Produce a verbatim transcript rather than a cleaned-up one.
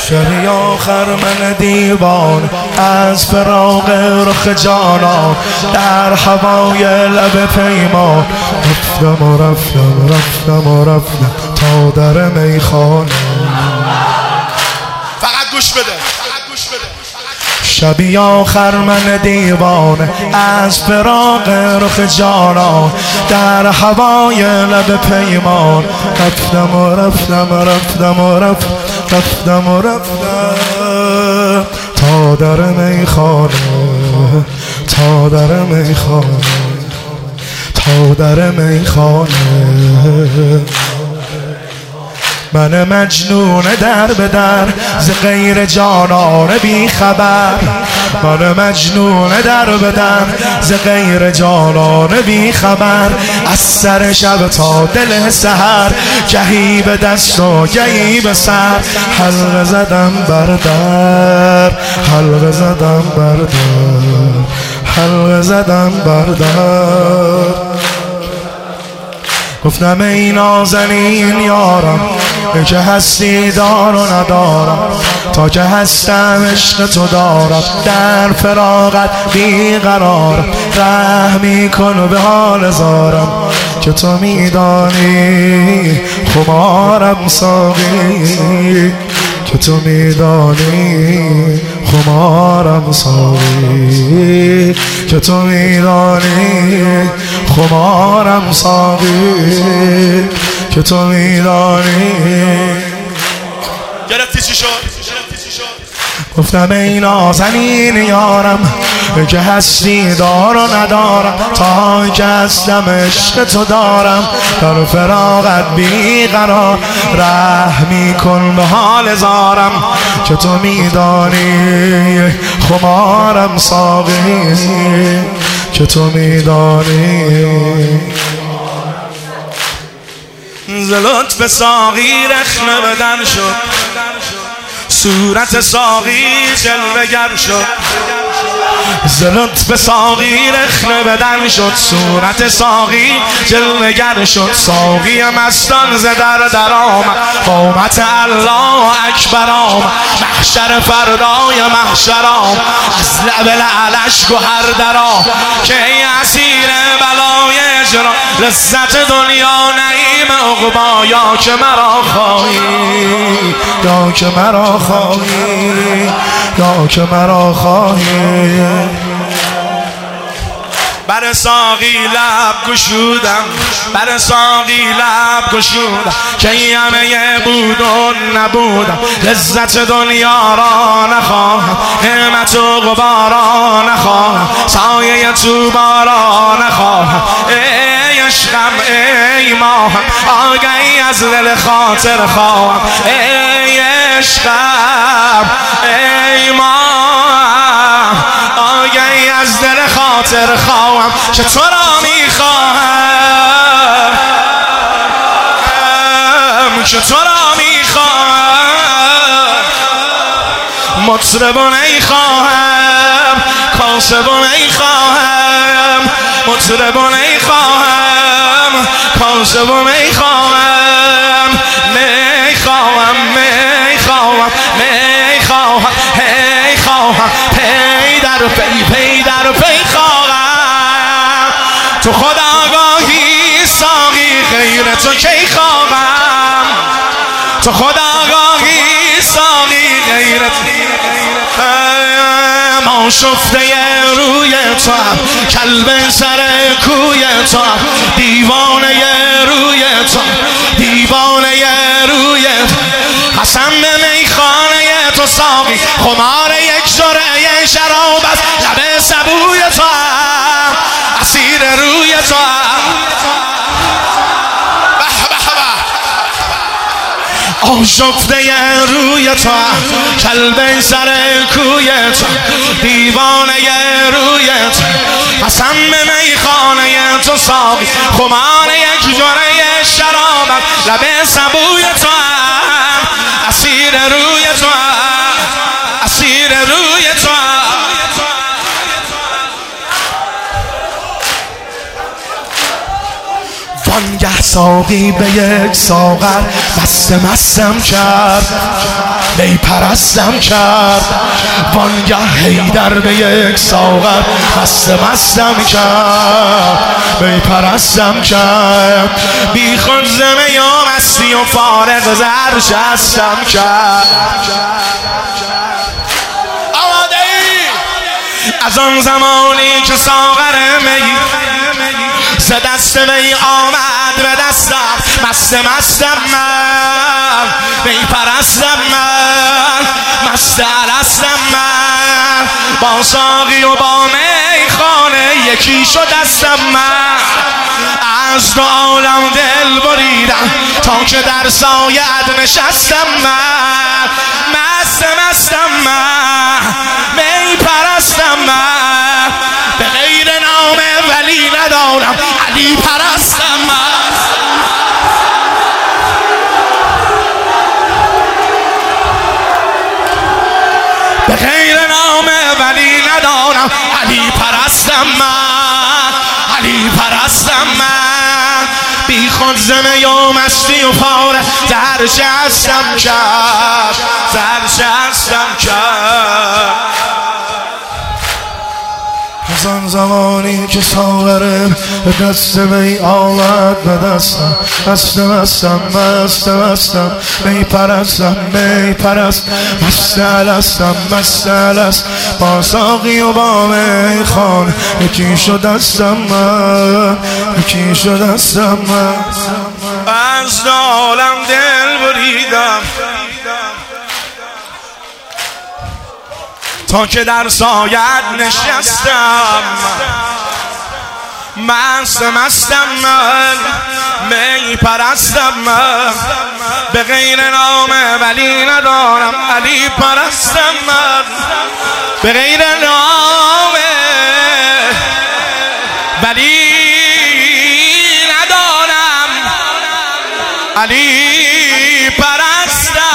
شب آخر من دیوان از فراق رخ جانان در هوای لب پیمان رفتم و رفتم رفتم و رفتم تا در میخانه. فقط گوش بده. شبی آخر من دیوانه از فراق رخ جانان در هوای لب پیمان رفتم و رفتم و رفتم و رفتم رفتم و رفتم تا در میخانه تا در میخانه تا در میخانه. من مجنون در به در ز غیر جانان بی خبر. من مجنون در به در ز غیر جانان بی خبر. از سر شب تا دل سحر گهی به دست و گهی به سر حلقه زدم بر در حلقه زدم بر در حلقه زدم بر در. گفتم ای نازنین یارم ای که هستی دار و ندارم تا که هستم عشق تو دارم در فراقت بیقرارم رحمی کن به حال زارم که تو میدانی خمارم ساقی که تو میدانی خمارم ساقی که تو میدانی خمارم ساقی که تو میدانی. گرفتی چی شد؟ گفتم ای نازنین یارم که هستی دار و ندارم تا که هستم عشق تو دارم در فراقت بیقرار رحمی کن به حال زارم که تو میدانی خمارم ساقی که تو میدانی. ز لطف ساقی رخنه بدن شد صورت ساقی جلوه گر شد. ز لطف ساقی رخنه بدن شد صورت ساقی جلوه گر شد. ساقی مستان ز در در آمد قامت الله اکبر آمد محشر فردای محشر آمد از لب لعلش گوهر در آمد که ای اسیر بلای اجرا لذت دنیا نعیم عقبی یا که مرا خواهی یا که مرا خواهی یا که مرا خواهی. بر ساقی لب گشودم بر ساقی لب گشودم که همه بود و نبودم لذت دنیا را نخواهم نعمت و غبار را نخواهم سایه طوبی را نخواهم ای عشقم ای ماهم آگهی از دل خاطر خواهم ای عشقم ای ماهم آگهی از دل خاطر خواهم که تو را میخواهم که تو را میخواهم مطرب نیخواهم کاسب نیخواهم مطرب نیخواهم کاسب نیخواهم میخواهم میخواهم میخواهم هی خواهم پی در پی پی در پی خواهم تو خود آگاهی ساقی غیر تو کی خواهم تو خود آگاهی ساقی غیر ما شفته روی تو هم کلب سر کوی تو هم دیوانه روی تو دیوانه روی قسم به میخانه تو ساقی خمار یک جرعه شراب است لب سبوی تو هم اسیر روی تو هم آشفته روی تو کلب سر کوی تو دیوانه روی تو قسم به میخانه تو ساقی خمار یک جرعه شرابت لب سبوی تو اسیر روی تو اسیر روی تو. وانگه ساقی به یک ساغر مست مستم کرد می پرستم کرد وانگه حیدر به یک ساغر مست مستم کرد می پرستم کرد بی خود زمه یا مستی و فارغ زرشستم کرد آماده ای از آن زمانی که ساغر می ز دست می آمد به دستم مست مستم من می پرستم من مست الستم من با ساقی و با میخانه یکی شد دستم من از دو عالم دل بریدم تا که در سایت نشستم من مست مستم من می پرستم من به غیر نام ولی ندارم علی پرستم من به غیر نام ولی ندارم علی پرستم من علی پرستم من بی خود زمه و مستی و پاره زرشستم کرد زرشستم کرد از آن زمانی که ساغرم به دست می آمد به دستم مست مستم مست مستم می پرستم می پرست مست الستم مست الست با ساقی و با میخانه یکی شد دستم من یکی شد دستم من از عالم دل بریدم تا که در سایت نشستم مست مستم من می پرستم من به غیر نام ولی ندارم علی پرستم من به غیر نام ولی ندارم علی پرستم